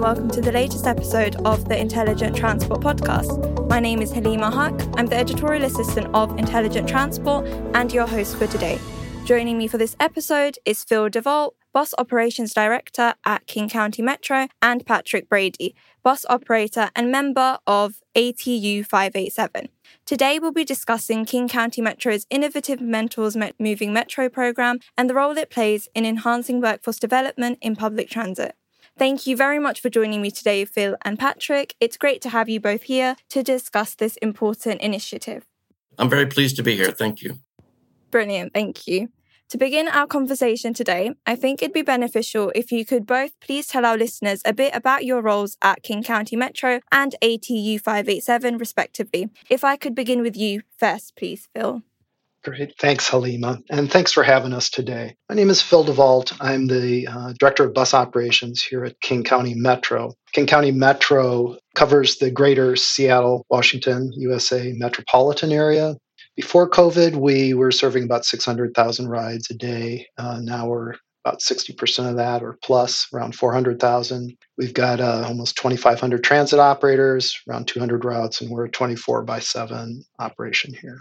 welcome to the latest episode of the Intelligent Transport podcast. My name is Halima Haq. I'm the editorial assistant of Intelligent Transport and your host for today. Joining me for this episode is Phil DeVault, Bus Operations Director at King County Metro, and Patrick Brady, Bus Operator and member of ATU 587. Today we'll be discussing King County Metro's innovative Mentors Moving Metro program and the role it plays in enhancing workforce development in public transit. Thank you very much for joining me today, Phil and Patrick. It's great to have you both here to discuss this important initiative. I'm very pleased to be here. Thank you. Brilliant. Thank you. To begin our conversation today, I think it'd be beneficial if you could both please tell our listeners a bit about your roles at King County Metro and ATU 587, respectively. If I could begin with you first, please, Phil. Great. Thanks, Halima. And thanks for having us today. My name is Phil DeVault. I'm the Director of Bus Operations here at King County Metro. King County Metro covers the greater Seattle, Washington, USA metropolitan area. Before COVID, we were serving about 600,000 rides a day. Now we're about 60% of that or plus, around 400,000. We've got almost 2,500 transit operators, around 200 routes, and we're a 24/7 operation here.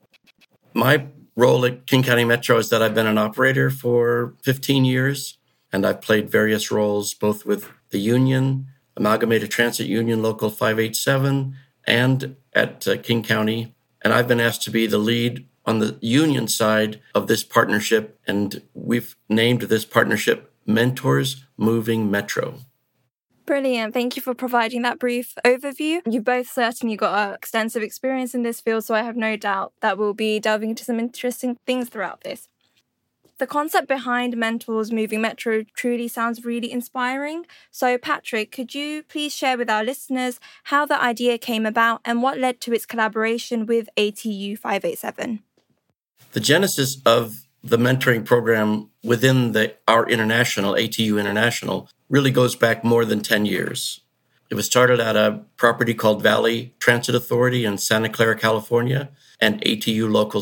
My role at King County Metro is that I've been an operator for 15 years, and I've played various roles both with the union, Amalgamated Transit Union Local 587, and at King County. And I've been asked to be the lead on the union side of this partnership, and we've named this partnership Mentors Moving Metro. Brilliant. Thank you for providing that brief overview. You've both certainly got extensive experience in this field, so I have no doubt that we'll be delving into some interesting things throughout this. The concept behind Mentors Moving Metro truly sounds really inspiring. So, Patrick, could you please share with our listeners how the idea came about and what led to its collaboration with ATU 587? The genesis of the mentoring program within our international, ATU International, really goes back more than 10 years. It was started at a property called Valley Transit Authority in Santa Clara, California, and ATU Local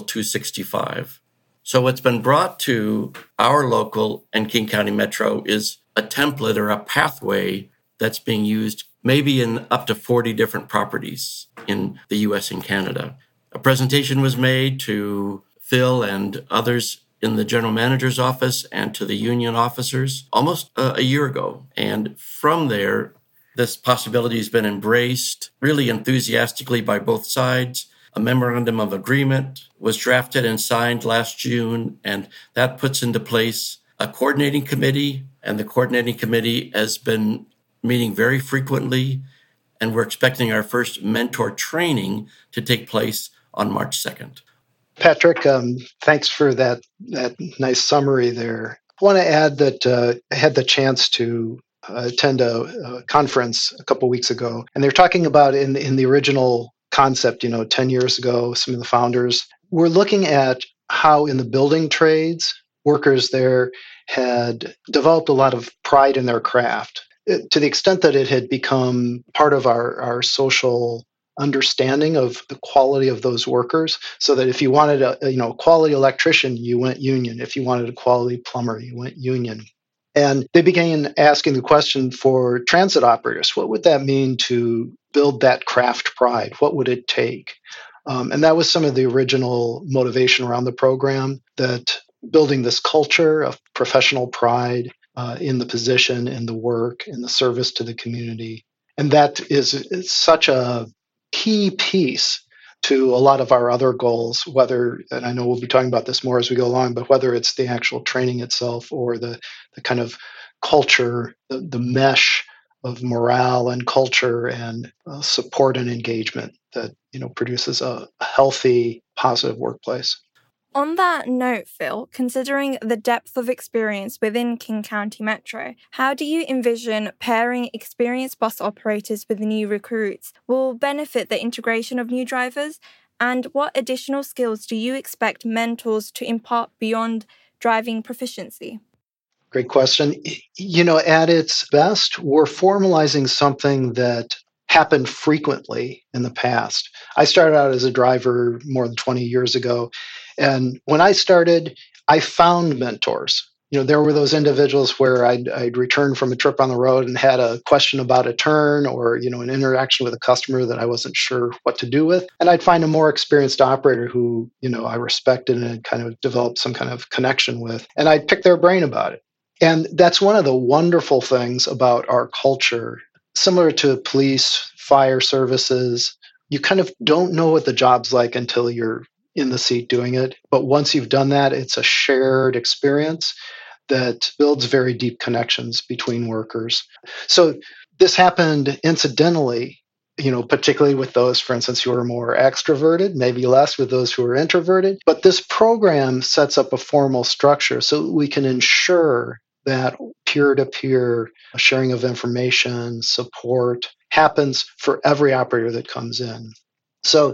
265. So what's been brought to our local and King County Metro is a template or a pathway that's being used maybe in up to 40 different properties in the US and Canada. A presentation was made to Phil and others in the general manager's office and to the union officers almost a year ago. And from there, this possibility has been embraced really enthusiastically by both sides. A memorandum of agreement was drafted and signed last June, and that puts into place a coordinating committee, and the coordinating committee has been meeting very frequently, and we're expecting our first mentor training to take place on March 2nd. Patrick, thanks for that nice summary there. I want to add that I had the chance to attend a conference a couple weeks ago, and they're talking about in the original concept, 10 years ago, some of the founders were looking at how in the building trades, workers there had developed a lot of pride in their craft to the extent that it had become part of our social understanding of the quality of those workers, so that if you wanted a quality electrician, you went union. If you wanted a quality plumber, you went union. And they began asking the question for transit operators, what would that mean to build that craft pride? What would it take? And that was some of the original motivation around the program, that building this culture of professional pride in the position, in the work, in the service to the community. And that is such a key piece to a lot of our other goals, whether, and I know we'll be talking about this more as we go along, but whether it's the actual training itself or the kind of culture, the mesh of morale and culture and support and engagement that produces a healthy, positive workplace. On that note, Phil, considering the depth of experience within King County Metro, how do you envision pairing experienced bus operators with new recruits will benefit the integration of new drivers? And what additional skills do you expect mentors to impart beyond driving proficiency? Great question. At its best, we're formalizing something that happened frequently in the past. I started out as a driver more than 20 years ago. And when I started, I found mentors. There were those individuals where I'd returned from a trip on the road and had a question about a turn or, an interaction with a customer that I wasn't sure what to do with. And I'd find a more experienced operator who, I respected and kind of developed some kind of connection with. And I'd pick their brain about it. And that's one of the wonderful things about our culture. Similar to police, fire services, you kind of don't know what the job's like until you're in the seat doing it. But once you've done that, it's a shared experience that builds very deep connections between workers. So this happened incidentally, particularly with those, for instance, who are more extroverted, maybe less with those who are introverted. But this program sets up a formal structure so we can ensure that peer-to-peer sharing of information, support happens for every operator that comes in. So,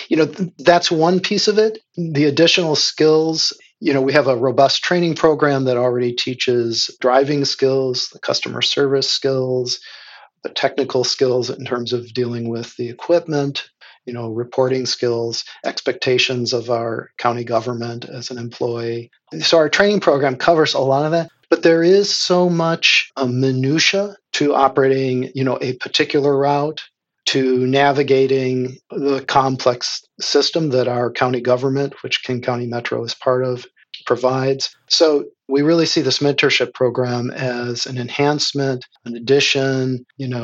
that's one piece of it. The additional skills, we have a robust training program that already teaches driving skills, the customer service skills, the technical skills in terms of dealing with the equipment, reporting skills, expectations of our county government as an employee. So our training program covers a lot of that. But there is so much minutia to operating, a particular route, to navigating the complex system that our county government, which King County Metro is part of, provides. So we really see this mentorship program as an enhancement, an addition,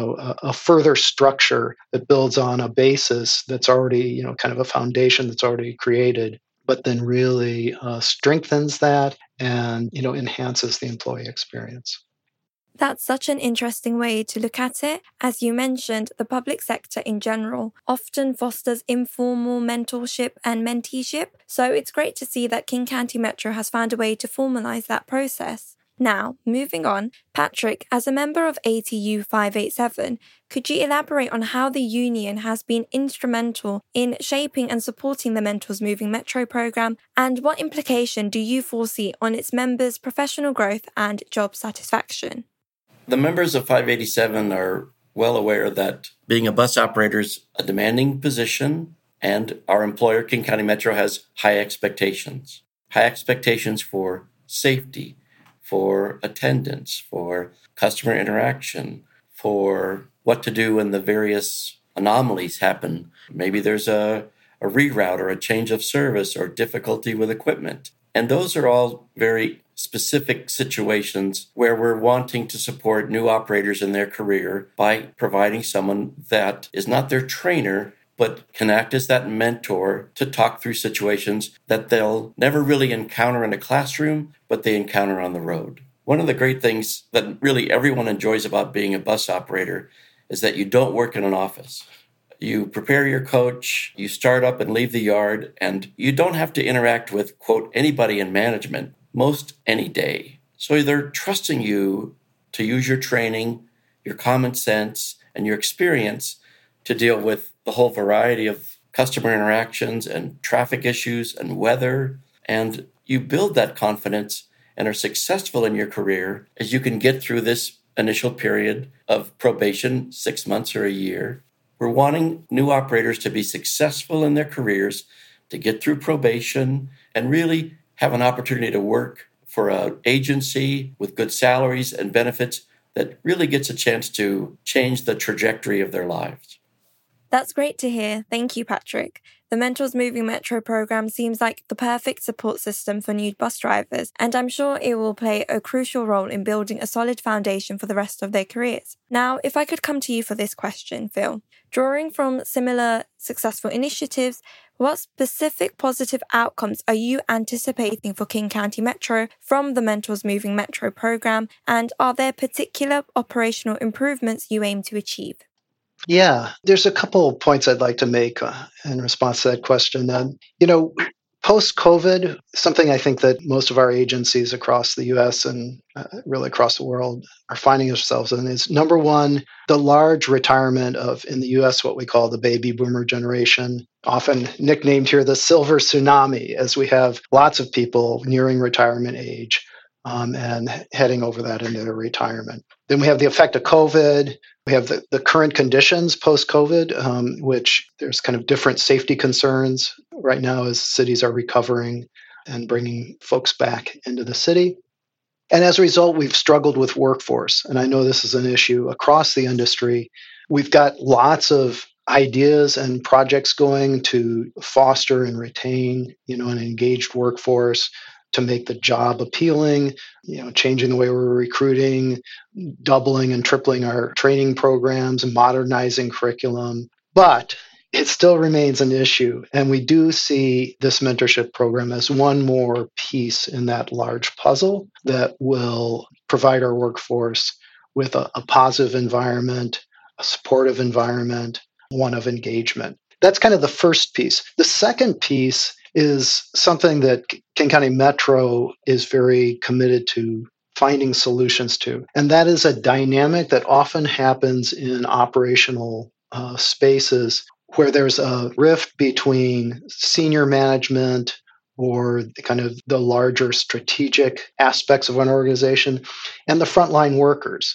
a further structure that builds on a basis that's already, kind of a foundation that's already created, but then really strengthens that and, enhances the employee experience. That's such an interesting way to look at it. As you mentioned, the public sector in general often fosters informal mentorship and menteeship, so it's great to see that King County Metro has found a way to formalize that process. Now, moving on, Patrick, as a member of ATU 587, could you elaborate on how the union has been instrumental in shaping and supporting the Mentors Moving Metro program, and what implication do you foresee on its members' professional growth and job satisfaction? The members of 587 are well aware that being a bus operator is a demanding position, and our employer, King County Metro, has high expectations. High expectations for safety, for attendance, for customer interaction, for what to do when the various anomalies happen. Maybe there's a reroute or a change of service or difficulty with equipment. And those are all very specific situations where we're wanting to support new operators in their career by providing someone that is not their trainer, but can act as that mentor to talk through situations that they'll never really encounter in a classroom, but they encounter on the road. One of the great things that really everyone enjoys about being a bus operator is that you don't work in an office. You prepare your coach, you start up and leave the yard, and you don't have to interact with, quote, anybody in management most any day. So they're trusting you to use your training, your common sense, and your experience to deal with the whole variety of customer interactions and traffic issues and weather. And you build that confidence and are successful in your career as you can get through this initial period of probation, 6 months or a year. We're wanting new operators to be successful in their careers, to get through probation, and really have an opportunity to work for an agency with good salaries and benefits that really gets a chance to change the trajectory of their lives. That's great to hear. Thank you, Patrick. The Mentors Moving Metro program seems like the perfect support system for new bus drivers, and I'm sure it will play a crucial role in building a solid foundation for the rest of their careers. Now, if I could come to you for this question, Phil, drawing from similar successful initiatives, what specific positive outcomes are you anticipating for King County Metro from the Mentors Moving Metro program, and are there particular operational improvements you aim to achieve? Yeah, there's a couple of points I'd like to make in response to that question. Post-COVID, something I think that most of our agencies across the U.S. and really across the world are finding themselves in is, number one, the large retirement of, in the U.S., what we call the baby boomer generation, often nicknamed here the silver tsunami, as we have lots of people nearing retirement age and heading over that into their retirement. Then we have the effect of COVID. We have the current conditions post-COVID, which there's kind of different safety concerns right now as cities are recovering and bringing folks back into the city. And as a result, we've struggled with workforce. And I know this is an issue across the industry. We've got lots of ideas and projects going to foster and retain, an engaged workforce, to make the job appealing, changing the way we're recruiting, doubling and tripling our training programs, and modernizing curriculum. But it still remains an issue. And we do see this mentorship program as one more piece in that large puzzle that will provide our workforce with a positive environment, a supportive environment, one of engagement. That's kind of the first piece. The second piece is something that King County Metro is very committed to finding solutions to. And that is a dynamic that often happens in operational spaces where there's a rift between senior management or kind of the larger strategic aspects of an organization and the frontline workers.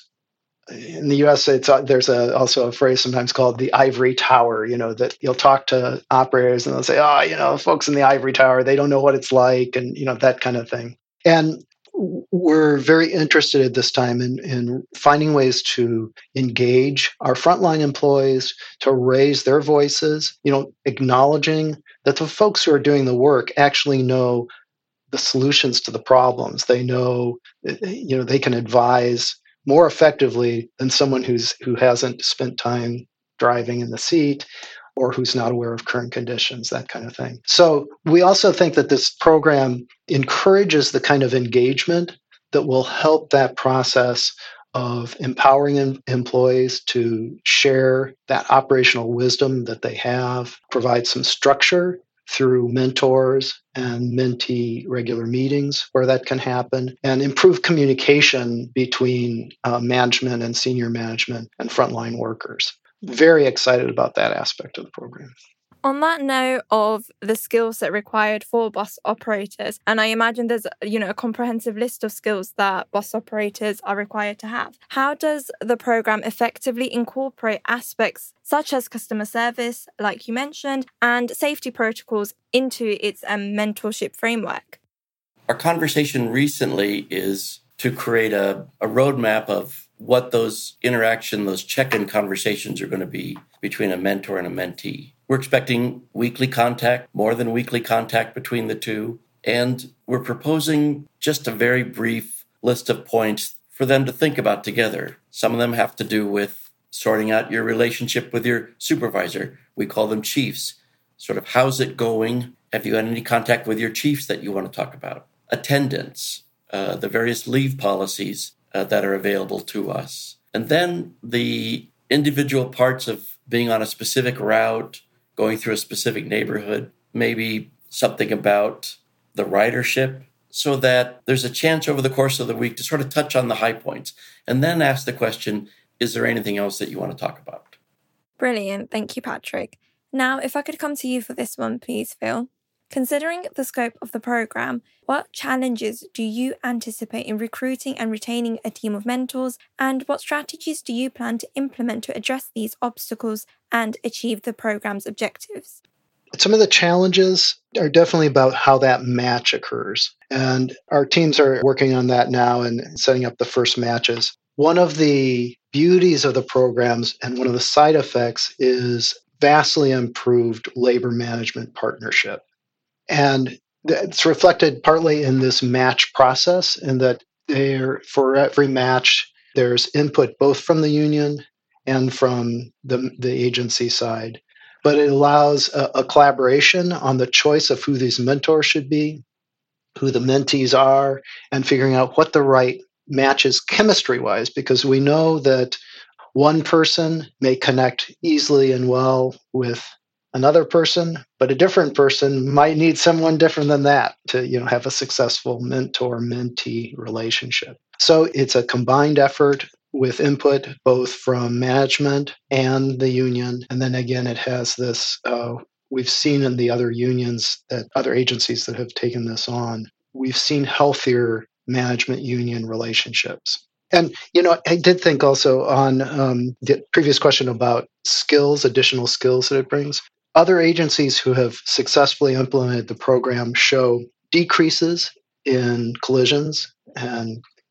In the U.S., there's also a phrase sometimes called the ivory tower, that you'll talk to operators and they'll say, folks in the ivory tower, they don't know what it's like, and, that kind of thing. And we're very interested at this time in finding ways to engage our frontline employees, to raise their voices, acknowledging that the folks who are doing the work actually know the solutions to the problems. They know, they can advise more effectively than someone who hasn't spent time driving in the seat or who's not aware of current conditions, that kind of thing. So we also think that this program encourages the kind of engagement that will help that process of empowering employees to share that operational wisdom that they have, provide some structure through mentors and mentee regular meetings where that can happen, and improve communication between management and senior management and frontline workers. Very excited about that aspect of the program. On that note of the skill set required for bus operators, and I imagine there's a comprehensive list of skills that bus operators are required to have, how does the program effectively incorporate aspects such as customer service, like you mentioned, and safety protocols into its mentorship framework? Our conversation recently is to create a roadmap of what those those check-in conversations are going to be between a mentor and a mentee. We're expecting weekly contact, more than weekly contact between the two, and we're proposing just a very brief list of points for them to think about together. Some of them have to do with sorting out your relationship with your supervisor. We call them chiefs. Sort of, how's it going? Have you had any contact with your chiefs that you want to talk about? Attendance, the various leave policies that are available to us. And then the individual parts of being on a specific route, going through a specific neighborhood, maybe something about the ridership, so that there's a chance over the course of the week to sort of touch on the high points and then ask the question, is there anything else that you want to talk about? Brilliant. Thank you, Patrick. Now, if I could come to you for this one, please, Phil. Considering the scope of the program, what challenges do you anticipate in recruiting and retaining a team of mentors, and what strategies do you plan to implement to address these obstacles and achieve the program's objectives? Some of the challenges are definitely about how that match occurs. And our teams are working on that now and setting up the first matches. One of the beauties of the programs and one of the side effects is vastly improved labor management partnership. And it's reflected partly in this match process, in that for every match, there's input both from the union and from the agency side. But it allows a collaboration on the choice of who these mentors should be, who the mentees are, and figuring out what the right match is chemistry-wise, because we know that one person may connect easily and well with another person, but a different person might need someone different than that to, have a successful mentor-mentee relationship. So it's a combined effort with input both from management and the union. And then again, it has this, we've seen in the other unions, that other agencies that have taken this on, we've seen healthier management-union relationships. And, I did think also on the previous question about skills, additional skills that it brings. Other agencies who have successfully implemented the program show decreases in collisions and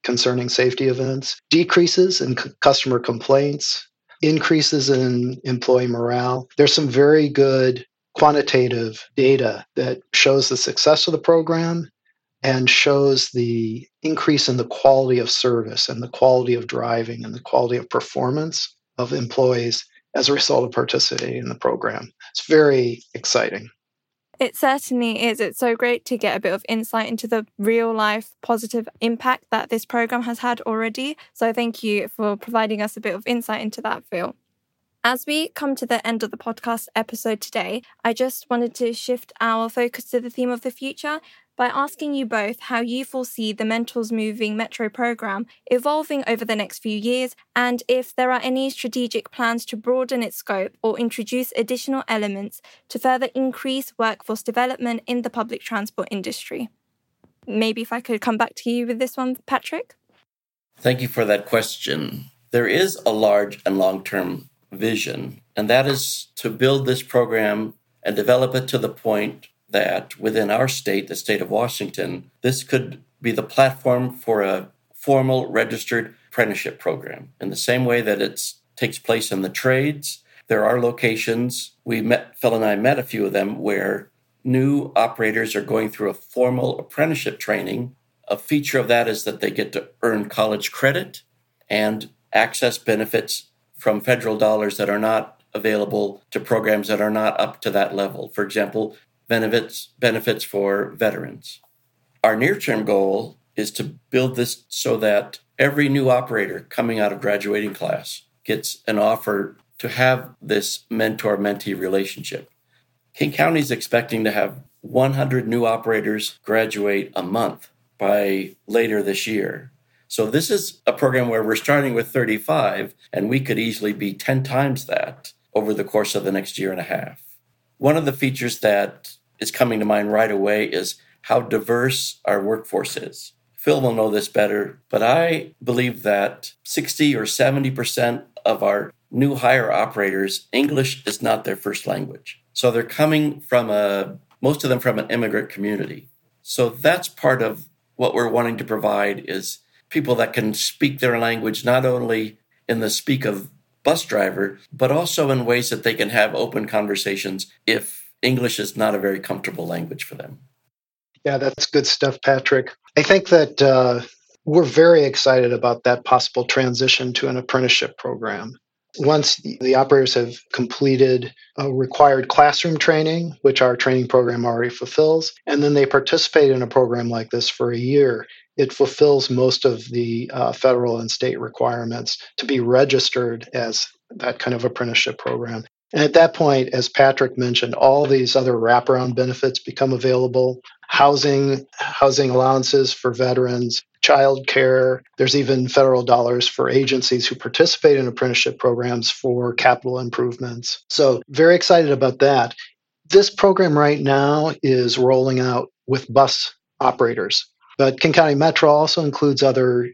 concerning safety events, decreases in customer complaints, increases in employee morale. There's some very good quantitative data that shows the success of the program and shows the increase in the quality of service and the quality of driving and the quality of performance of employees as a result of participating in the program. It's very exciting. It certainly is. It's so great to get a bit of insight into the real-life positive impact that this program has had already. So thank you for providing us a bit of insight into that, Phil. As we come to the end of the podcast episode today, I just wanted to shift our focus to the theme of the future by asking you both how you foresee the Mentors Moving Metro program evolving over the next few years, and if there are any strategic plans to broaden its scope or introduce additional elements to further increase workforce development in the public transport industry. Maybe if I could come back to you with this one, Patrick? Thank you for that question. There is a large and long-term vision, and that is to build this program and develop it to the point that within our state, the state of Washington, this could be the platform for a formal registered apprenticeship program. In the same way that it takes place in the trades, there are locations, Phil and I met a few of them, where new operators are going through a formal apprenticeship training. A feature of that is that they get to earn college credit and access benefits from federal dollars that are not available to programs that are not up to that level. For example, benefits for veterans. Our near-term goal is to build this so that every new operator coming out of graduating class gets an offer to have this mentor-mentee relationship. King County is expecting to have 100 new operators graduate a month by later this year. So this is a program where we're starting with 35, and we could easily be 10 times that over the course of the next year and a half. One of the features that is coming to mind right away is how diverse our workforce is. Phil will know this better, but I believe that 60 or 70% of our new hire operators, English is not their first language. So they're coming from most of them from an immigrant community. So that's part of what we're wanting to provide is people that can speak their language, not only in the speak of bus driver, but also in ways that they can have open conversations if English is not a very comfortable language for them. Yeah, that's good stuff, Patrick. I think that we're very excited about that possible transition to an apprenticeship program. Once the operators have completed required classroom training, which our training program already fulfills, and then they participate in a program like this for a year, it fulfills most of the federal and state requirements to be registered as that kind of apprenticeship program. And at that point, as Patrick mentioned, all these other wraparound benefits become available. Housing allowances for veterans, child care. There's even federal dollars for agencies who participate in apprenticeship programs for capital improvements. So very excited about that. This program right now is rolling out with bus operators. But King County Metro also includes other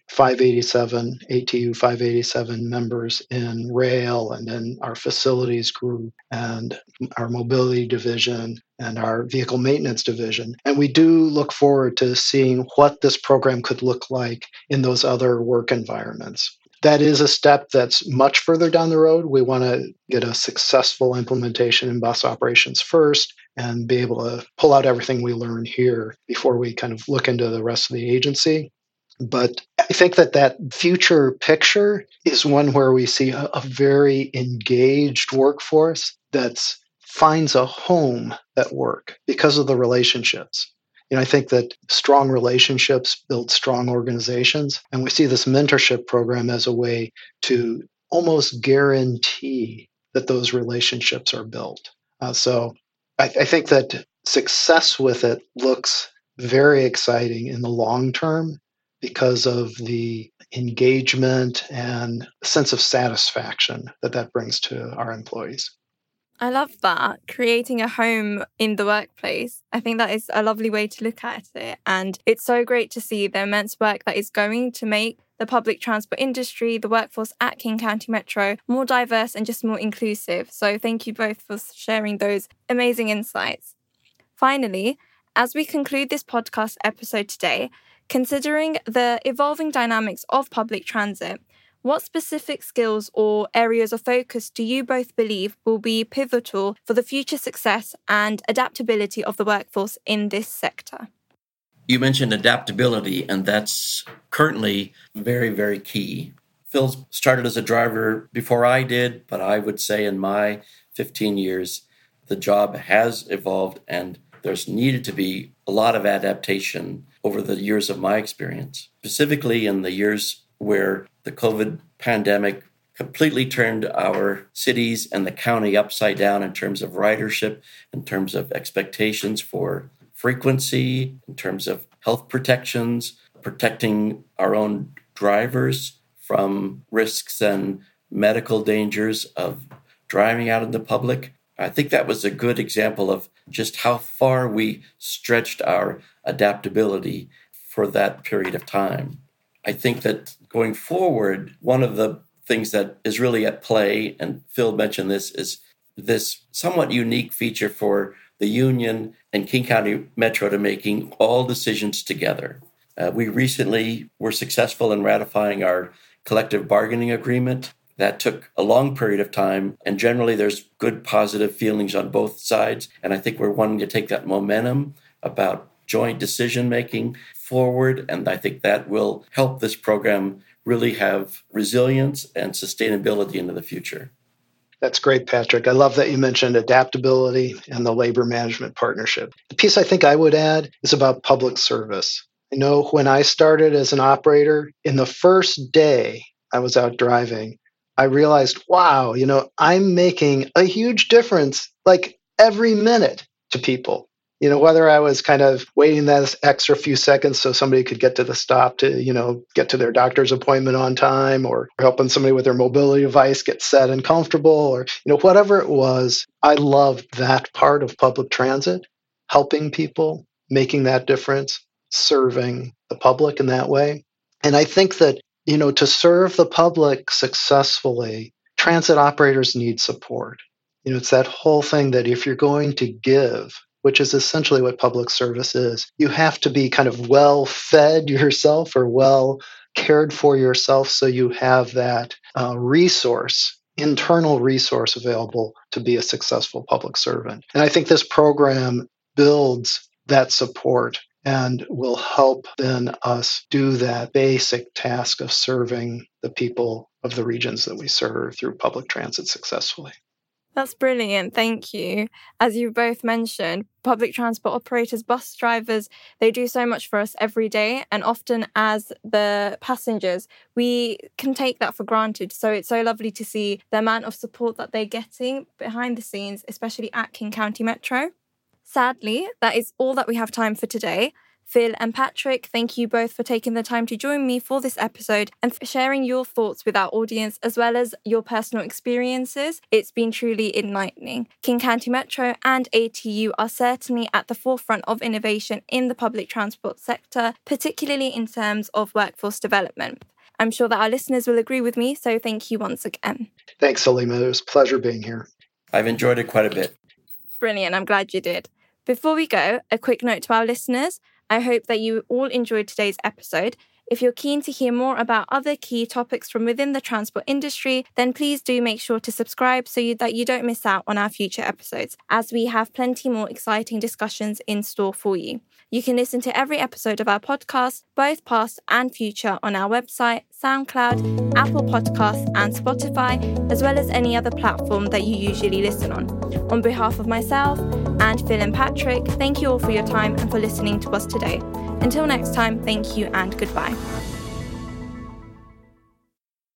587, ATU 587 members in rail and in our facilities group and our mobility division and our vehicle maintenance division. And we do look forward to seeing what this program could look like in those other work environments. That is a step that's much further down the road. We want to get a successful implementation in bus operations first and be able to pull out everything we learn here before we kind of look into the rest of the agency. But I think that future picture is one where we see a very engaged workforce that finds a home at work because of the relationships. I think that strong relationships build strong organizations, and we see this mentorship program as a way to almost guarantee that those relationships are built. So I think that success with it looks very exciting in the long term because of the engagement and sense of satisfaction that brings to our employees. I love that. Creating a home in the workplace. I think that is a lovely way to look at it. And it's so great to see the immense work that is going to make the public transport industry, the workforce at King County Metro, more diverse and just more inclusive. So thank you both for sharing those amazing insights. Finally, as we conclude this podcast episode today, Considering the evolving dynamics of public transit, what specific skills or areas of focus do you both believe will be pivotal for the future success and adaptability of the workforce in this sector? You mentioned adaptability, and that's currently very, very key. Phil started as a driver before I did, but I would say in my 15 years, the job has evolved and there's needed to be a lot of adaptation over the years of my experience, specifically in the years where the COVID pandemic completely turned our cities and the county upside down in terms of ridership, in terms of expectations for frequency, in terms of health protections, protecting our own drivers from risks and medical dangers of driving out in the public. I think that was a good example of just how far we stretched our adaptability for that period of time. I think that going forward, one of the things that is really at play, and Phil mentioned this, is this somewhat unique feature for the union and King County Metro to making all decisions together. We recently were successful in ratifying our collective bargaining agreement. That took a long period of time, and generally there's good positive feelings on both sides. And I think we're wanting to take that momentum about joint decision-making forward, and I think that will help this program really have resilience and sustainability into the future. That's great, Patrick. I love that you mentioned adaptability and the labor management partnership. The piece I think I would add is about public service. I know when I started as an operator, in the first day I was out driving, I realized, wow, I'm making a huge difference like every minute to people. Whether I was kind of waiting that extra few seconds so somebody could get to the stop to, get to their doctor's appointment on time, or helping somebody with their mobility device get set and comfortable, or, whatever it was, I loved that part of public transit, helping people, making that difference, serving the public in that way. And I think that, to serve the public successfully, transit operators need support. It's that whole thing that if you're going to give, which is essentially what public service is, you have to be kind of well fed yourself or well cared for yourself so you have that internal resource available to be a successful public servant. And I think this program builds that support and will help then us do that basic task of serving the people of the regions that we serve through public transit successfully. That's brilliant. Thank you. As you both mentioned, public transport operators, bus drivers, they do so much for us every day. And often as the passengers, we can take that for granted. So it's so lovely to see the amount of support that they're getting behind the scenes, especially at King County Metro. Sadly, that is all that we have time for today. Phil and Patrick, thank you both for taking the time to join me for this episode and for sharing your thoughts with our audience as well as your personal experiences. It's been truly enlightening. King County Metro and ATU are certainly at the forefront of innovation in the public transport sector, particularly in terms of workforce development. I'm sure that our listeners will agree with me, so thank you once again. Thanks, Halima. It was a pleasure being here. I've enjoyed it quite a bit. Brilliant. I'm glad you did. Before we go, a quick note to our listeners. I hope that you all enjoyed today's episode. If you're keen to hear more about other key topics from within the transport industry, then please do make sure to subscribe so that you don't miss out on our future episodes, as we have plenty more exciting discussions in store for you. You can listen to every episode of our podcast, both past and future, on our website, SoundCloud, Apple Podcasts and Spotify, as well as any other platform that you usually listen on. On behalf of myself and Phil and Patrick, thank you all for your time and for listening to us today. Until next time, thank you and goodbye.